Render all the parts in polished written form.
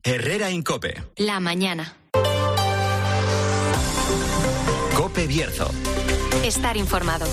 Herrera en COPE. La mañana. COPE Bierzo. Estar informado.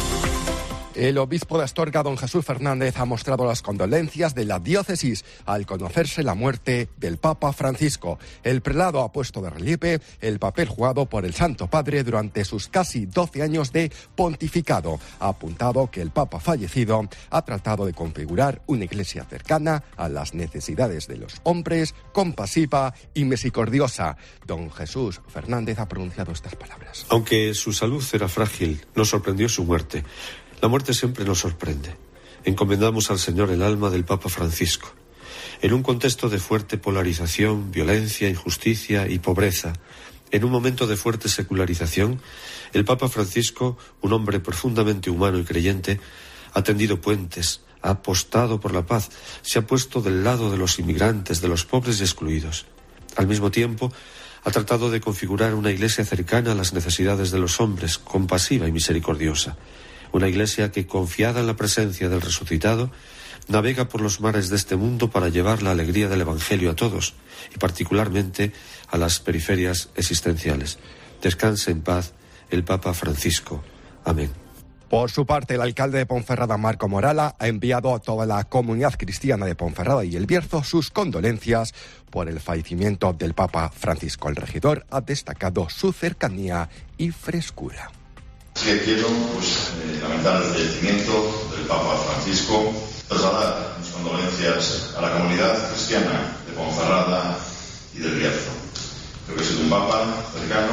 El obispo de Astorga, don Jesús Fernández, ha mostrado las condolencias de la diócesis al conocerse la muerte del Papa Francisco. El prelado ha puesto de relieve el papel jugado por el Santo Padre durante sus casi 12 años de pontificado. Ha apuntado que el Papa fallecido ha tratado de configurar una iglesia cercana a las necesidades de los hombres, compasiva y misericordiosa. Don Jesús Fernández ha pronunciado estas palabras. Aunque su salud era frágil, nos sorprendió su muerte. La muerte siempre nos sorprende. Encomendamos al Señor el alma del Papa Francisco. En un contexto de fuerte polarización, violencia, injusticia y pobreza, en un momento de fuerte secularización, el Papa Francisco, un hombre profundamente humano y creyente, ha tendido puentes, ha apostado por la paz, se ha puesto del lado de los inmigrantes, de los pobres y excluidos. Al mismo tiempo, ha tratado de configurar una iglesia cercana a las necesidades de los hombres, compasiva y misericordiosa. Una iglesia que, confiada en la presencia del resucitado, navega por los mares de este mundo para llevar la alegría del Evangelio a todos, y particularmente a las periferias existenciales. Descanse en paz el Papa Francisco. Amén. Por su parte, el alcalde de Ponferrada, Marco Morala, ha enviado a toda la comunidad cristiana de Ponferrada y El Bierzo sus condolencias por el fallecimiento del Papa Francisco. El regidor ha destacado su cercanía y frescura. Sí que quiero lamentar el fallecimiento del Papa Francisco, trasladar mis condolencias a la comunidad cristiana de Ponferrada y del Bierzo. Creo que ha sido un Papa cercano,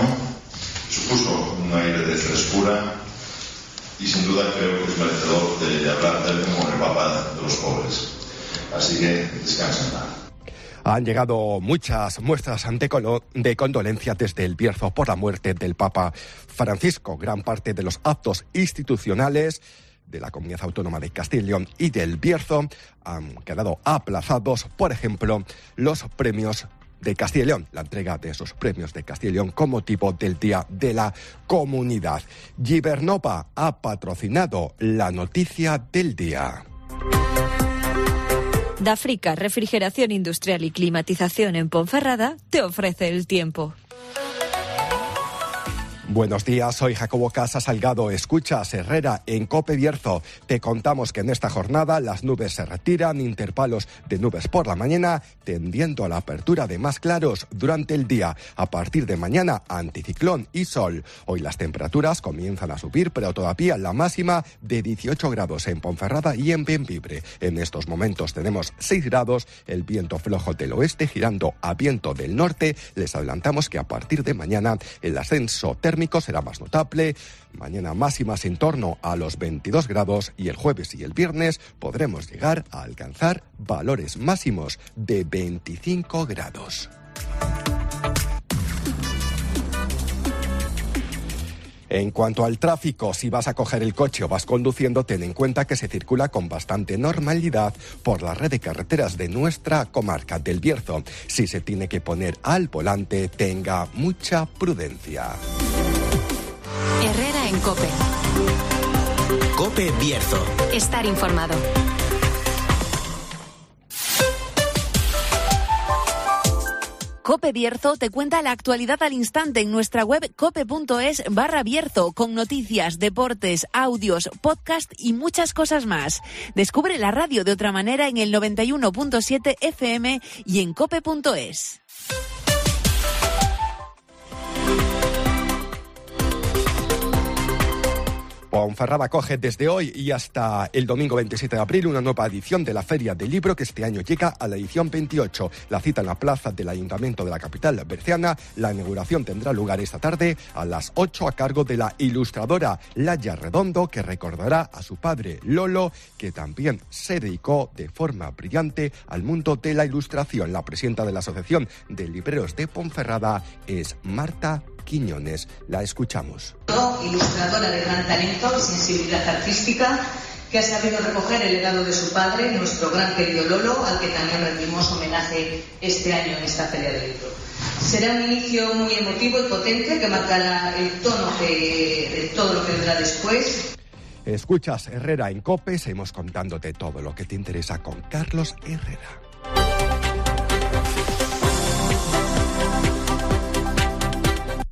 supuso un aire de frescura y sin duda creo que es merecedor de hablar de él como el Papa de los pobres. Así que descansen en paz. Han llegado muchas muestras de condolencia desde El Bierzo por la muerte del Papa Francisco. Gran parte de los actos institucionales de la Comunidad Autónoma de Castilla y León y del Bierzo han quedado aplazados. Por ejemplo, los premios de Castilla y León, la entrega de esos premios de Castilla y León con motivo del Día de la Comunidad. Gibernova ha patrocinado la noticia del día. Dafrica, refrigeración industrial y climatización en Ponferrada, te ofrece el tiempo. Buenos días, soy Jacobo Casa Salgado. Escuchas Herrera en COPE Bierzo. Te contamos que en esta jornada las nubes se retiran, intervalos de nubes por la mañana, tendiendo a la apertura de más claros durante el día. A partir de mañana, anticiclón y sol. Hoy las temperaturas comienzan a subir, pero todavía la máxima de 18 grados en Ponferrada y en Bembibre. En estos momentos tenemos 6 grados, el viento flojo del oeste girando a viento del norte. Les adelantamos que a partir de mañana el ascenso térmico será más notable. Mañana máximas en torno a los 22 grados y el jueves y el viernes podremos llegar a alcanzar valores máximos de 25 grados. En cuanto al tráfico, si vas a coger el coche o vas conduciendo, ten en cuenta que se circula con bastante normalidad por la red de carreteras de nuestra comarca del Bierzo. Si se tiene que poner al volante, tenga mucha prudencia. Herrera en COPE. COPE Bierzo. Estar informado. COPE Bierzo te cuenta la actualidad al instante en nuestra web cope.es/Bierzo, con noticias, deportes, audios, podcast y muchas cosas más. Descubre la radio de otra manera en el 91.7 FM y en cope.es. Ponferrada acoge desde hoy y hasta el domingo 27 de abril una nueva edición de la Feria del Libro, que este año llega a la edición 28. La cita en la plaza del Ayuntamiento de la capital berciana. La inauguración tendrá lugar esta tarde a las 8 a cargo de la ilustradora Laia Redondo, que recordará a su padre Lolo, que también se dedicó de forma brillante al mundo de la ilustración. La presidenta de la Asociación de Libreros de Ponferrada es Marta Quiñones. La escuchamos. Ilustradora de gran talento y sensibilidad artística, que ha sabido recoger el legado de su padre, nuestro gran querido Lolo, al que también rendimos homenaje este año en esta Feria del Libro. Será un inicio muy emotivo y potente que marcará el tono de todo lo que vendrá después. Escuchas Herrera en COPE, seguimos contándote todo lo que te interesa con Carlos Herrera.